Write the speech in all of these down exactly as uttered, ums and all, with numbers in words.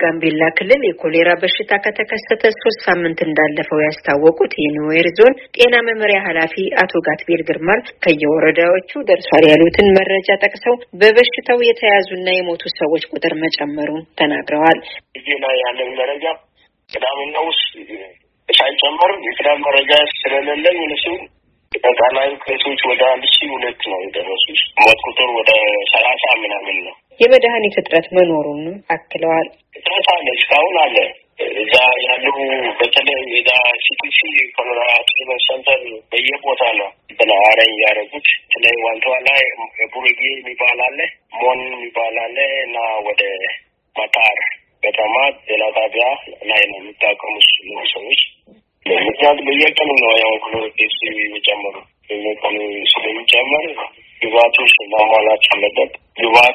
በጋምቤላ ክልል የኮሌራ በሽታ ከተከሰተ ሶስት ሳምንት እንዳለፈው ያስታወቁት የኒዌር ዞን ጤና መምሪያ ኃላፊ አቶ ጋትቤል ግርማል ከየወረዳዎቹ ደርሷል ያሉትን መረጃ ጠቅሰው በበሽታው የተያዙና የሞቱ ሰዎች ቁጥር መጨመሩን ተናግረዋል። እዚህ ላይ ያለው መረጃ ቅዳሜና ውስጥ ሳይጨመር የቅዳሜ መረጃ ስለሌለኝ እነሱ ተቃላይ ከሶች ወደ አንድ ሺህ ሁለት ነው የደረሱት። ሞት ቁጥር ወደ ሰላሳ ምናምን ነው። የመድኃኒት እጥረት መኖሩን አክለዋል። እጥረት አለ፣ እስካሁን አለ። እዛ ያሉ በተለይ እዛ ሲቲሲ ኮሎራ ትሪትመንት ሴንተር በየቦታ ነው ተናዋሪ ያረጉት። ስለይ ዋንቷ ላይ ቡሪጊ የሚባል አለ፣ ሞን የሚባል አለ እና ወደ ማታር ከተማ ሌላ ጣቢያ ላይ ነው የሚታከሙት ሰዎች። ለምሳሌ በየቀኑ ነው ያው ክሎሮኬስ የሚጨምሩ በየቀኑ ስለሚጨምር ግባቶች ማሟላት አለበት። ግባት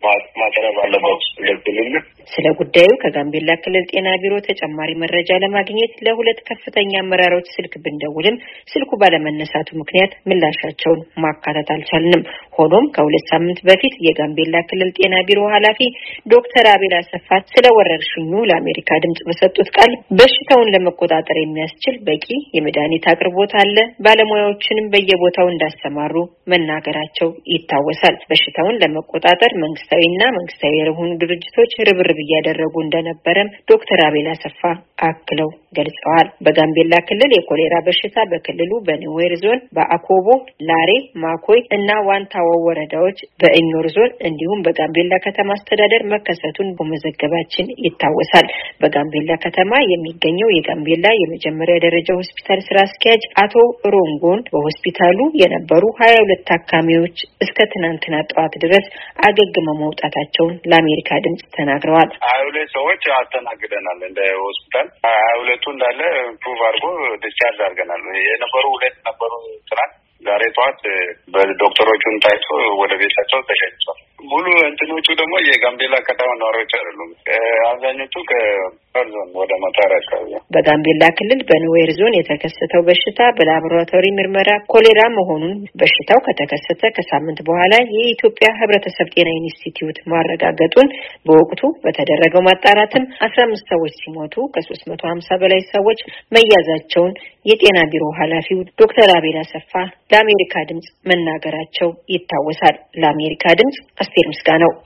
ማቅረብ አለበት ለክልል። ስለ ጉዳዩ ከጋምቤላ ክልል ጤና ቢሮ ተጨማሪ መረጃ ለማግኘት ለሁለት ከፍተኛ አመራሮች ስልክ ብንደውልም ስልኩ ባለመነሳቱ ምክንያት ምላሻቸውን ማካተት አልቻልንም። ሆኖም ከሁለት ሳምንት በፊት የጋምቤላ ክልል ጤና ቢሮ ኃላፊ ዶክተር አቤል አሰፋ ስለ ወረርሽኙ ለአሜሪካ ድምጽ በሰጡት ቃል በሽታውን ለመቆጣጠር የሚያስችል በቂ የመድኃኒት አቅርቦት አለ፣ ባለሙያዎችንም በየቦታው እንዳሰማሩ መናገራቸው ይታወሳል። በሽታውን ለመቆጣጠር መንግስታዊና መንግስታዊ ያልሆኑ ድርጅቶች ርብርብ እያደረጉ እንደነበረም ዶክተር አቤል አሰፋ አክለው ገልጸዋል። በጋምቤላ ክልል የኮሌራ በሽታ በክልሉ በኒዌር ዞን በአኮቦ፣ ላሬ፣ ማኮይ እና ዋንታዋ ወረዳዎች በእኞር ዞን እንዲሁም በጋምቤላ ከተማ አስተዳደር መከሰቱን በመዘገባችን ይታወሳል። በጋምቤላ ከተማ የሚገኘው የጋምቤላ የመጀመሪያ ደረጃ ሆስፒታል ስራ አስኪያጅ አቶ ሮንጎን በሆስፒታሉ የነበሩ ሀያ ሁለት ታካሚዎች እስከ ትናንትና ጠዋት ድረስ አገግመው መውጣታቸውን ለአሜሪካ ድምጽ ተናግረዋል። ሀያ ሁለት ሰዎች አስተናግደናል እንደ ሆስፒታል። ሀያ ሁለቱ እንዳለ ፕሩቭ አድርጎ ዲስቻርጅ አድርገናል። የነበሩ ሁለት ነበሩ ትናንት ዛሬ ጠዋት በዶክተሮቹን ታይቶ ወደ ቤታቸው ተሸኝቷል። ሙሉ እንትኖቹ ደግሞ የጋምቤላ ከተማ ነዋሪዎች አይደሉም። አብዛኞቹ ከዞን ወደ መታራ አካባቢ። በጋምቤላ ክልል በኒዌር ዞን የተከሰተው በሽታ በላቦራቶሪ ምርመራ ኮሌራ መሆኑን በሽታው ከተከሰተ ከሳምንት በኋላ የኢትዮጵያ ሕብረተሰብ ጤና ኢንስቲትዩት ማረጋገጡን በወቅቱ በተደረገው ማጣራትም አስራ አምስት ሰዎች ሲሞቱ ከሶስት መቶ ሀምሳ በላይ ሰዎች መያዛቸውን የጤና ቢሮ ኃላፊው ዶክተር አቤል አሰፋ ለአሜሪካ ድምጽ መናገራቸው ይታወሳል። ለአሜሪካ ድምጽ አስቴር ምስጋናው